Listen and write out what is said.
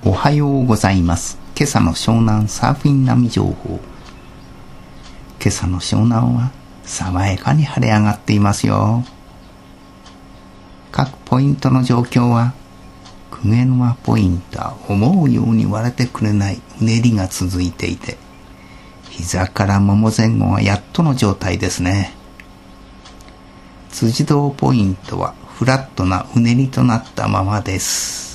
おはようございます。今朝の湘南サーフィン波情報。今朝の湘南は爽やかに晴れ上がっていますよ。各ポイントの状況は、鵠沼ポイントは思うように割れてくれないうねりが続いていて、膝からもも前後はやっとの状態ですね。辻堂ポイントはフラットなうねりとなったままです。